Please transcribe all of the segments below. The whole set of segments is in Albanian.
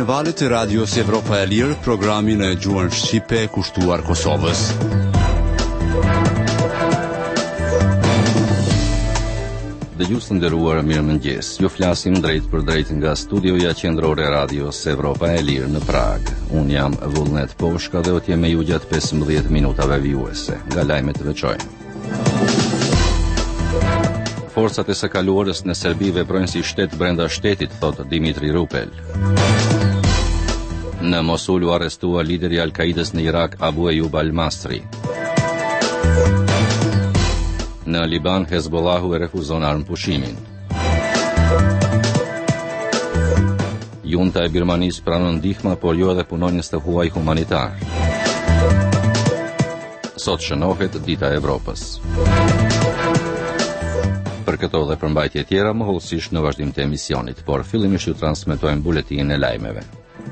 valët e radios Evropa e Lirë, programin e gjuhën shqipe kushtuar Kosovës. Dëgjues të nderuar, mirëmëngjes. Ju flasim drejt për drejt nga studioja qendrore e radios Evropa e Lirë në Prag. Unë jam Vullnet Poshka dhe do të jem me ju gjatë 15 minutave vijuese nga lajmet e veçojnë. Forcat e së kaluarës në Serbi veprojnë si shtet brenda shtetit, thot Dimitri Rupel. Në Mosul u arrestua lideri i Al-Kaidës në Irak, Abu Ejub Al-Masri. Në Liban, Hezbollahu e refuzon armëpushimin. Junta e Birmanisë pranon ndihmë, por jo edhe punonjës të huaj humanitar. Sot shënohet Dita e Evropës. Për këto dhe përmbajtje tjera, më hollësisht në vazhdim të emisionit, por fillimisht ju transmetojmë buletinin e lajmeve.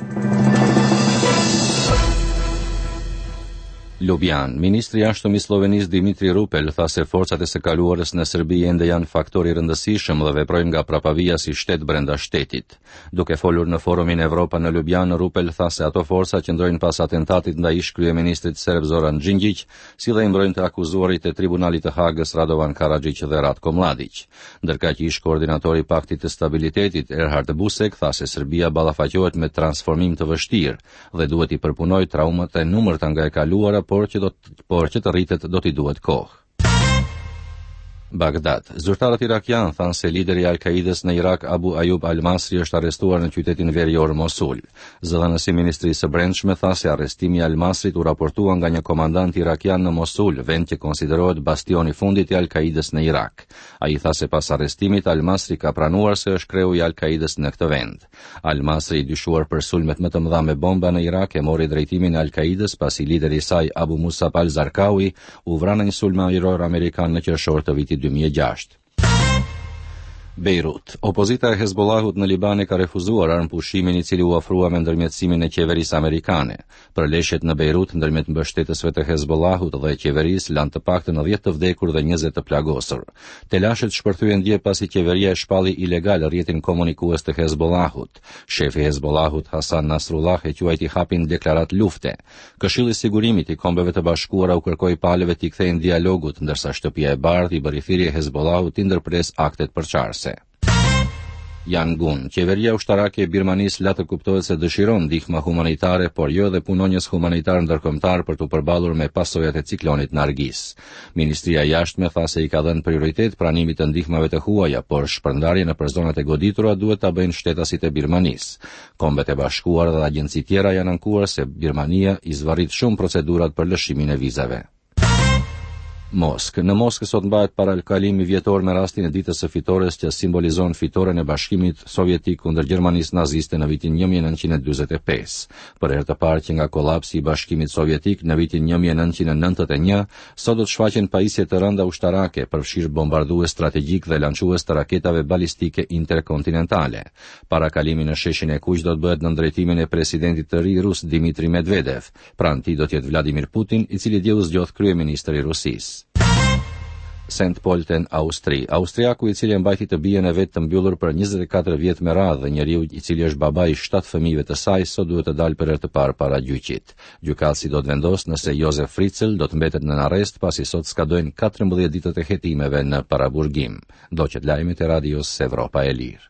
Ljubljan. Ministri i Jashtëm i Slovenisë Dimitri Rupel tha se forcat e së kaluarës në Serbi ende janë faktor i rëndësishëm dhe veprojnë nga prapavia si shtet brenda shtetit. Duke folur në forumin Evropa në Ljubljan, Rupel tha se ato forca që ndrojnë pas atentatit ndaj ish-kryeministrit serb Zoran Xhinxhić, si dhe i mbrojnë të akuzuarit e Tribunalit të Hagës Radovan Karadzić dhe Ratko Mladić. Ndërkaq ish koordinatori i Paktit të Stabilitetit Erhard Busek tha se Serbia ballafaqohet me transformim të vështirë dhe duhet i përpunojë traumat e numërta nga e kaluara, por që të rritet do t'i duhet kohë. Bagdad. Zyrtarët irakianë thanë se lideri i Al-Kaidës në Irak, Abu Ejub Al-Masri, është arrestuar në qytetin verior Mosul. Zëdhënësi i Ministrisë së Brendshme tha se arrestimi i Al-Masrit u raportua nga një komandant irakian në Mosul, vend që konsiderohet bastioni i fundit i Al-Kaidës në Irak. Ai tha se pas arrestimit Al-Masri ka pranuar se është kreu i Al-Kaidës në këtë vend. Al-Masri, i dyshuar për sulmet më të mëdha me bomba në Irak, e mori drejtimin e Al-Kaidës pasi lideri i saj, Abu Musab al-Zarqawi, u vra në një sulm ajror amerikan në qershor të vitit 2006. Beirut. Opozita e Hezbollahut në Liban ka refuzuar armëpushimin i cili u ofrua me ndërmjetësimin e qeverisë amerikane. Përleshjet në Beirut ndërmjet mbështetësve të Hezbollahut dhe qeverisë lanë të paktën 10 të vdekur dhe 20 të plagosur. Telashet shpërthyen dje pasi qeveria e shpalli ilegal rrjetin komunikues të Hezbollahut. Shefi i Hezbollahut Hasan Nasrullah e quajti hapin deklarat lufte. Këshilli i sigurimit i Kombeve të Bashkuara u kërkoi palëve t'i kthejnë dialogut, ndërsa Shtëpia e Bardhë i bëri thirrje Hezbollahut të ndërpres aktet përçarëse. Yangon. Qeveria ushtarake e Birmanisë la të kuptohet se dëshiron ndihmë humanitare, por jo dhe punonjës humanitar ndërkombëtar për të përballur me pasojat e ciklonit Nargis. Ministria e Jashtme tha se i ka dhënë prioritet pranimit të ndihmave të huaja, por shpërndarje nëpër zonat e goditura duhet ta bëjnë shtetasit e Birmanisë. Kombet e Bashkuara dhe agjenci tjera janë ankuar se Birmania i zvarrit shumë procedurat për lëshimin e vizave. Moskë. Në Moskë sot mbahet paralkalimi vjetor me rastin e ditës së fitores që simbolizon fitoren e Bashkimit Sovjetik kundër Gjermanisë naziste në vitin 1945. Për herë të parë që nga kolapsi i Bashkimit Sovjetik në vitin 1991, sot do të shfaqen pajisje të rënda ushtarake, përfshirë bombardues strategjik dhe lançues të raketave balistike interkontinentale. Parakalimi në sheshin e Kuq do të bëhet në drejtimin e presidentit të ri rus Dmitri Medvedev. Pranë tij do të jetë Vladimir Putin, i cili dje u zgjodh kryeministër i Rusisë. St. Polten, Austri. Austriaku i cili e mbajti të bijën e vet të mbyllur për 24 vjet me radhë dhe njeriu i cili është baba i 7 fëmijëve të saj sot duhet të dalë për herë të parë para gjyqit. Gjykatësi do të vendosë nëse Josef Fritzl do të mbetet në arrest pasi sot skadojnë 14 ditët e hetimeve në paraburgim. Doqet lajmet e radios Evropa e Lirë.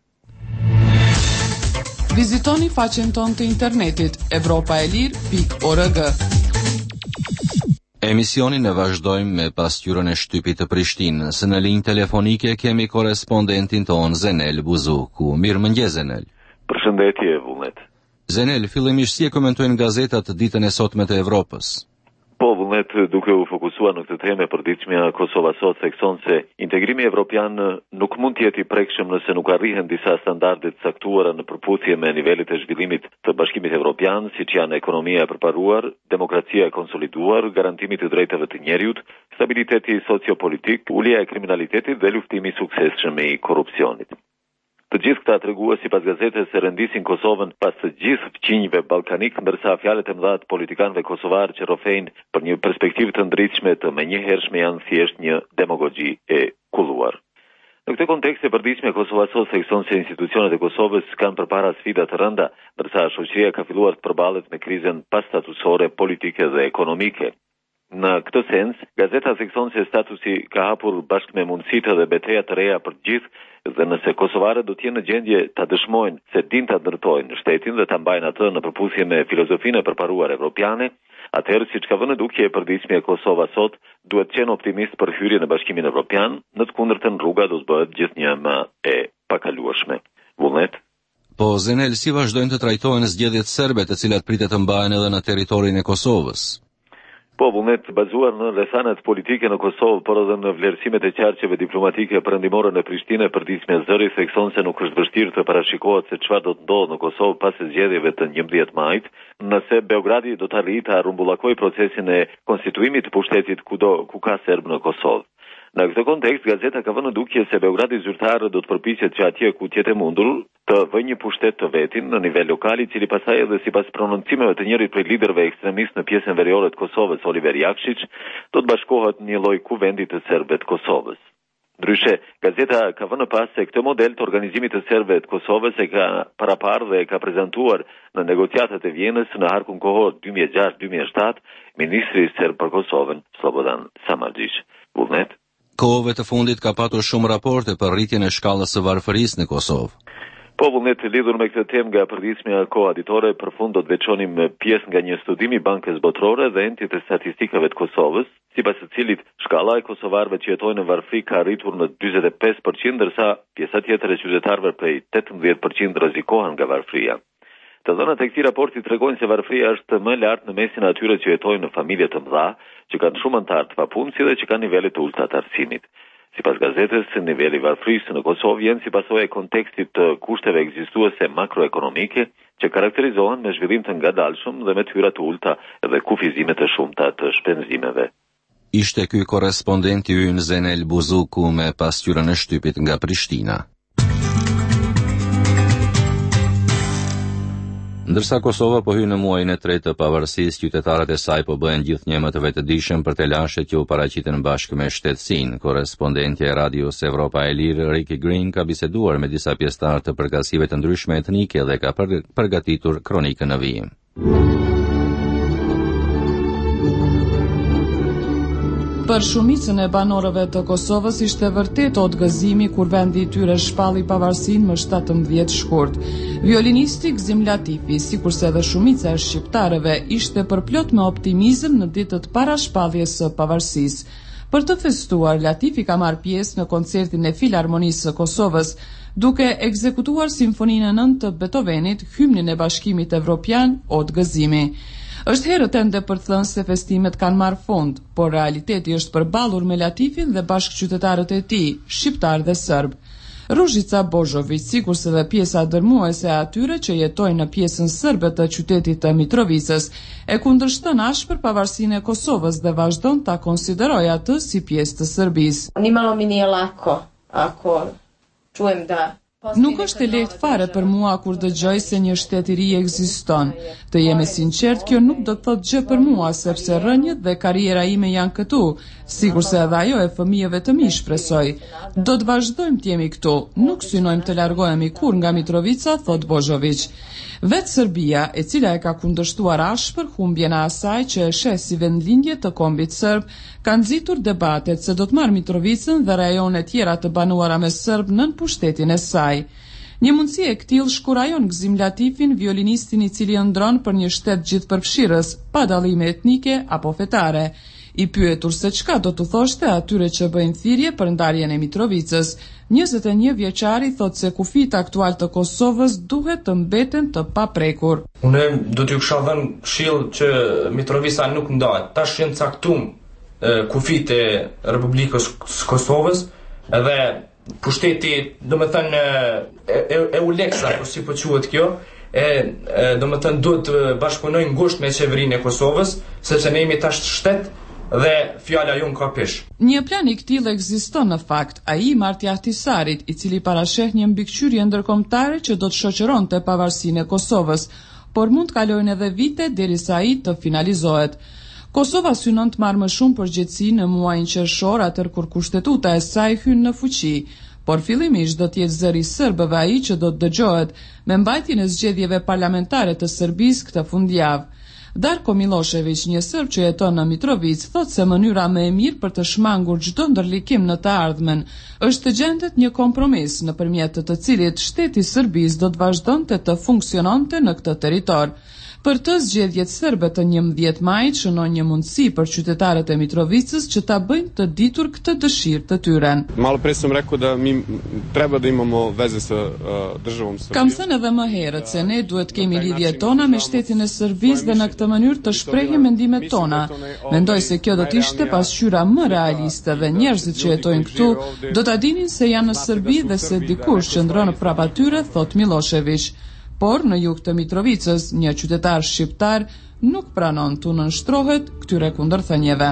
Vizitoni faqen tonë të internetit evropaelir.org. Emisionin e vazhdojmë me pasqyrën e shtypit të Prishtinës. Në linjë telefonike kemi korespondentin ton Zenel Buzuku. Mirëmëngjes Zenel. Përshëndetje Vullnet. Zenel, fillimisht si e komentojnë gazetat ditën e sotme të Evropës? Po, Vullnet, duke u fokusuar në këtë temë përditshmja Kosova sot thekson se integrimi evropian nuk mund të jetë i prekshëm nëse nuk arrihen disa standarde të caktuara në përputhje me nivelet e zhvillimit të Bashkimit Evropian, siç janë ekonomia e përparuar, demokracia e konsoliduar, garantimi i drejtave të njerëzit, stabiliteti sociopolitik, ulja e kriminalitetit dhe luftimi i suksesshëm i korrupsionit. Të gjithë këta treguar sipas gazetës se rendisin Kosovën pas të gjithë fqinjve ballkanik, ndërsa fjalët e mëdha të politikanëve kosovar që rrofejnë për një perspektivë të ndritshme të menjëhershme janë thjesht një demagogji e kulluar. Në këtë kontekst e përditshme Kosova sot thekson se institucionet e Kosovës kanë përpara sfida të rënda, ndërsa shoqëria ka filluar të përballet me krizën pastatusore, politike dhe ekonomike. Në këtë sens, gazeta thekson se statusi ka hapur bashkë me mundësitë dhe betejat të reja për të gjithë, dhe nëse kosovarët do të jenë në gjendje ta dëshmojnë se dinë ta ndërtojnë shtetin dhe ta mbajnë atë në përputhje me filozofinë e përparuar evropiane, atëherë siç ka vënë dukje e përditshme e Kosova sot, duhet të qenë optimist për hyrjen në Bashkimin Evropian, në të kundërtën rruga do të bëhet gjithnjë më e pakalueshme. Vullnet. Po Zenel, si vazhdojnë të trajtohen zgjedhjet serbe të cilat pritet të mbahen edhe në territorin e Kosovës? Po, vullnet bazuar në rrethanet politike në Kosovë, por edhe në vlerësimet e qarqeve diplomatike perëndimore në Prishtinë, përditshme zëri thekson se nuk është vështirë të parashikohet se çfarë do të ndodhë në Kosovë pas zgjedhjeve të 11 majit, nëse Beogradi do të arrijë ta rrumbullakojë procesin e konstituimit të pushtetit ku ka serb në Kosovë. Në këtë kontekst, gazeta ka vënë dukje se Beogradi zyrtarë do të përpiqet që atje ku tjetë mundur të vëjë një pushtet të vetin në nivel lokal, i cili pastaj edhe sipas prononcimeve të njërit prej liderëve ekstremist në pjesën veriore të Kosovës, Oliver Jakšić, do të bashkohet një lloj kuvendi të serbëve të Kosovës. Ndryshe, gazeta ka vënë pas se këtë model të organizimit të serbëve të Kosovës e ka paraparë dhe e ka prezantuar në negociatat e Vjenës në harkun kohor 2006-2007 ministri serb për Kosovën, Slobodan Samardžić. Vullnet. Kohëve të fundit ka patur shumë raporte për rritjen e shkallës së varfërisë në Kosovë. Po, vullnet, lidhur me këtë temë nga përditshmja koaditore, përfund do të veçonim pjesë nga një studim i Bankës Botërore dhe Entit të Statistikave të Kosovës, sipas të cilit shkalla e kosovarëve që jetojnë në varfëri ka arritur në 45%, ndërsa pjesa tjetër e qytetarëve prej 18% rrezikohen nga varfëria. Të dhënat e këtij raporti tregojnë se varfëria është më lart në mesin e atyre që jetojnë në familje të mëdha, që kanë shumë anëtar të papunësi dhe që kanë nivele të ulta të arsimit. Sipas gazetës, niveli i varfërisë në Kosovë vjen si pasojë e kontekstit të kushteve ekzistuese makroekonomike që karakterizohen me zhvillim të ngadalshëm dhe me tyra të ulta dhe kufizime të shumta të shpenzimeve. Ishte ky korrespondenti ynë Zenel Buzuku me pasqyrën e shtypit nga Prishtina. Ndërsa Kosova po hyn në muajin e tretë të pavarësisë, qytetarët e saj po bëhen gjithnjë më të vetëdijshëm për telashet që u paraqiten bashkë me shtetësinë. Korrespondentja e radios Evropa e Lirë, Ricky Green, ka biseduar me disa pjesëtarë të përgatitive të ndryshme etnike dhe ka përgatitur kronikën në vijim. Për shumicën e banorëve të Kosovës ishte vërtet otgëzimi kur vendi i tyre shpalli pavarësinë më 17 shkurt. Violinisti Gzim Latifi, sikurse edhe shumica e shqiptarëve, ishte përplot me optimizëm në ditët para shpalljes së pavarësisë. Për të festuar, Latifi ka marrë pjesë në koncertin e Filharmonisë së Kosovës, duke ekzekutuar simfoninë e 9 të Beethovenit, hymnin e Bashkimit Evropian, Otgëzimi. Është herët ende për të thënë se festimet kanë marrë fund, por realiteti është përballur me Latifin dhe bashkëqytetarët e tij, shqiptar dhe serb. Ružica Božović, sikurse dhe pjesa dërmuese e atyre që jetojnë në pjesën serbe të qytetit të Mitrovicës, e kundërshton ashpër pavarësinë e Kosovës dhe vazhdon ta konsiderojë atë si pjesë të Serbisë. Nimalo mi nije lako ako čujem da Nuk është e lehtë fare për mua kur dëgjoj se një shtet i ri ekziston. Të jem e sinqert, kjo nuk do të thotë gjë për mua, sepse rënjët dhe karriera ime janë këtu, sikurse edhe ajo e fëmijëve të mi, shpresoj. Do të vazhdojmë të jemi këtu, nuk synojmë të largohemi kur nga Mitrovica, thot Božović. Vetë Serbia, e cila e ka kundërshtuar ashpër humbjen e asaj që e sheh si vendlindje të kombit serb, ka nxitur debatet se do të marrë Mitrovicën dhe rajone tjera të banuara me serb nën pushtetin e saj. Një mundësi e këtill shkurajon Gzim Latifin, violinistin i cili ëndron për një shtet gjithëpërfshirës, pa dallime etnike apo fetare. I pyetur se çka do të thoshte atyre që bëjnë thirrje për ndarjen e Mitrovicës, 21 vjeçari thot se kufit aktual të Kosovës duhet të mbeten të paprekur. Unë do t'ju kisha dhënë këshill që Mitrovica nuk ndahet. Tash janë caktuar kufit e Republikës së Kosovës edhe pushteti, domethënë e Uleksa, po si po quhet kjo, domethënë duhet të bashkëpunojnë ngushtë me qeverinë e Kosovës, sepse ne jemi tash shtet dhe fjala jon ka pesh. Një plan i këtillë ekziston në fakt, ai i Marti Ahtisarit, i cili parasheh një mbikëqyrje ndërkombëtare që do të shoqëronte pavarësinë e Kosovës, por mund të kalojnë edhe vite derisa ai të finalizohet. Kosova synon të marrë më shumë përgjegjësi në muajin qershor, atëherë kur kushtetuta e saj hyn në fuqi, por fillimisht do të jetë zëri i serbëve ai që do të dëgjohet me mbajtjen e zgjedhjeve parlamentare të Serbisë këtë fundjavë. Darko Milošević, një serb që jeton në Mitrovic, thot se mënyra më e mirë për të shmangur çdo ndërlikim në të ardhmen është të gjendet një kompromis nëpërmjet të cilit shteti i Serbisë do të vazhdonte të funksiononte në këtë territor. Për të zgjedhjet serbe të 11 majit shënon një mundësi për qytetarët e Mitrovicës që ta bëjnë të ditur këtë dëshirë të tyre. Malo pre sam rekao da mi treba da imamo veze sa državom Srbijom. Kam thënë edhe më herët se ne duhet kemi lidhjet tona me shtetin e Serbisë dhe në këtë mënyrë të shprehim mendimet tona. Mendoj se kjo do të ishte pasqyra më realiste dhe njerëzit që jetojnë këtu do ta dinin se janë në Serbi dhe se dikush qëndron prapa tyre, thot Milošević. Por në jug të Mitrovicës, një qytetar shqiptar nuk pranon të nënshtrohet këtyre kundërthënieve.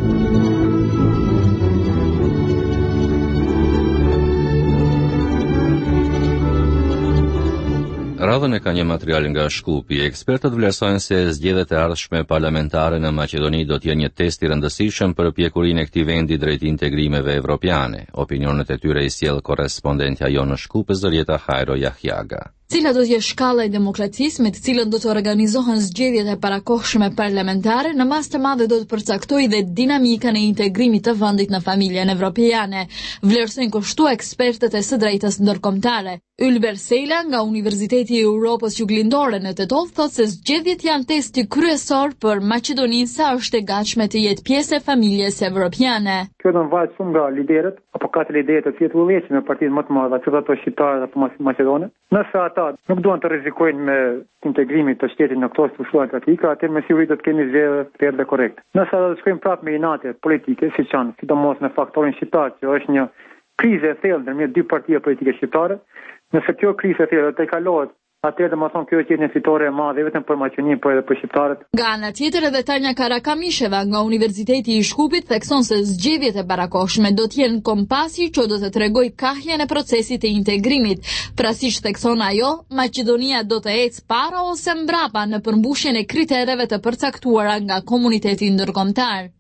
Radhën e ka një material nga Shkupi. Ekspertët vlerësojnë se zgjedhjet e ardhshme parlamentare në Maqedoni do të jenë një test i rëndësishëm për pjekurinë e këtij vendi drejt integrimeve evropiane. Opinionet e tyre i sjell korrespondentja jonë në Shkup, Zërieta Hajro Jahjaga. Cila do të jetë shkalla e demokracisë me të cilën do të organizohen zgjedhjet e parakohshme parlamentare, në mas të madhe do të përcaktojë dhe dinamikën e integrimit të vendit në familjen evropiane, vlerësojnë kështu ekspertët e së drejtës ndërkombëtare. Ylber Sejla nga Universiteti i Europës Juglindore në Tetov thotë se zgjedhjet janë testi kryesor për Maqedoninë sa është e gatshme të jetë pjesë e familjes evropiane. Kjo do të varet shumë nga liderët, apo katër liderët e fjetulleqë me partitë më të mëdha, që ato shqiptarët apo Maqedone. Nëse ata nuk duan të rrezikojnë me integrimin të shtetit në këto struktura praktike, atëherë me siguri do të kemi zgjedhje të errëta korrekte. Nëse ata do të shkojnë prapë me inate politike, siç janë, sidomos në faktorin shqiptar, që është një krizë e thellë ndërmjet dy partive politike shqiptare, nëse kjo krizë e thellë të kalohet, atëherë domethënë kjo është një fitore e madhe vetëm për Maqedoninë, por edhe për shqiptarët. Nga ana tjetër edhe Tanja Karakamisheva nga Universiteti i Shkupit thekson se zgjedhjet e parakohshme do të jenë kompasi që do të tregojë kahjen e procesit të integrimit. Pra siç thekson ajo, Maqedonia do të ecë para ose mbrapa në përmbushjen e kritereve të përcaktuara nga komuniteti ndërkombëtar.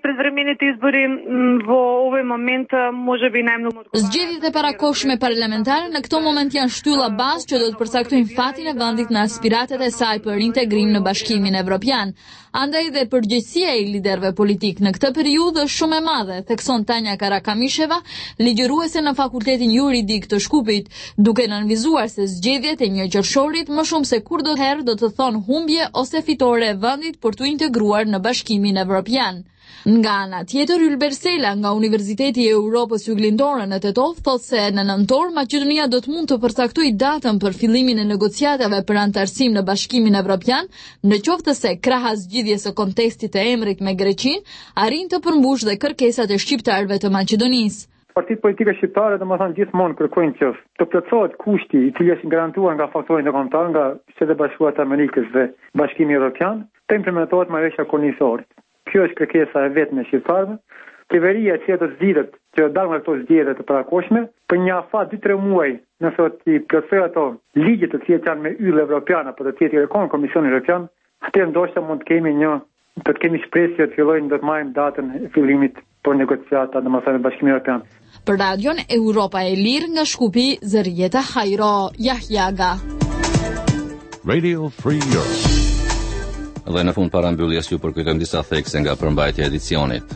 Zgjedhjet e parakohshme parlamentare në këtë moment janë shtylla bazë që do të përcaktojnë fatin e vendit në aspiratet e saj për integrim në Bashkimin Evropian. Andaj dhe përgjegjësia e liderëve politik në këtë periudhë është shumë e madhe, thekson Tanja Karakamisheva, ligjëruese në Fakultetin Juridik të Shkupit, duke nënvizuar se zgjedhjet e 1 qershorit më shumë se kurdoherë do të thonë humbje ose fitore e vendit për të integruar në Bashkimin Evropian. Nga ana tjetër, Ylber Sejla nga Universiteti i Europës Juglindore në Tetov thotë se në nëntor Maqedonia do të mund të përcaktojë datën për fillimin e negociatave për antarësim në Bashkimin Evropian, në qoftë se krahas zgjidhjes së kontekstit të emrit me Greqinë arrin të përmbush dhe kërkesat e shqiptarëve të Maqedonisë. Partitë politike shqiptare domethënë gjithmonë kërkojnë që të plotësohet kushti i cili është garantuar nga faktorin ndërkombëtar nga Shtetet e Bashkuara të Amerikës dhe Bashkimi Evropian, të implementohet marrëveshja kornizore. Kjo është kërkesa e vetme e shqiptarëve. Qeveria që do të zgjidhet që dalë nga këto zgjedhje të parakohshme për një afat 2-3 muaj, nëse do të plotësojë ato ligjet të cilat janë me yll evropian apo të cilat i kërkon Komisioni Evropian, atëherë ndoshta mund të kemi shpresë që të fillojnë do të marrim datën e fillimit për negociata domethënë me Bashkimin Evropian. Për Radion Europa e Lirë nga Shkupi, Zërieta Hajro Jahjaga. Radio Free Europe. Dhe në fund parambyljes ju përkujtojmë disa thekse nga përmbajtja e edicionit.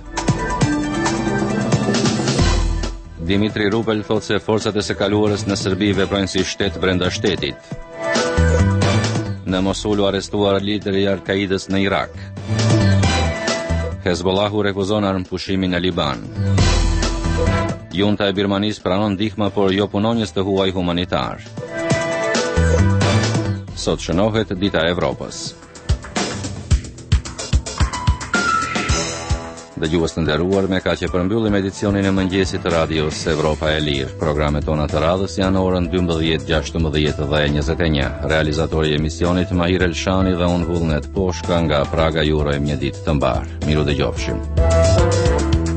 Dimitri Rupel thotë se forcat e së kaluarës në Serbi veprojnë si shtet brenda shtetit. Në Mosul u arrestuar lideri i Al-Qaidës në Irak. Hezbollahu refuzon armëpushimin në Liban. Junta e Birmanisë pranon ndihmë por jo punonjës të huaj humanitar. Sot shënohet Dita e Evropës. Dëgjues të nderuar, me kaq e përmbyllim edicionin e mëngjesit të radios Europa e Lirë. Programet tona të radhës janë orën 12, 16 dhe 21. Realizatori i emisionit Mahir Elshani dhe unë Vullnet Poshka nga Praga ju urojmë një ditë të mbar. Miru dëgjofshim.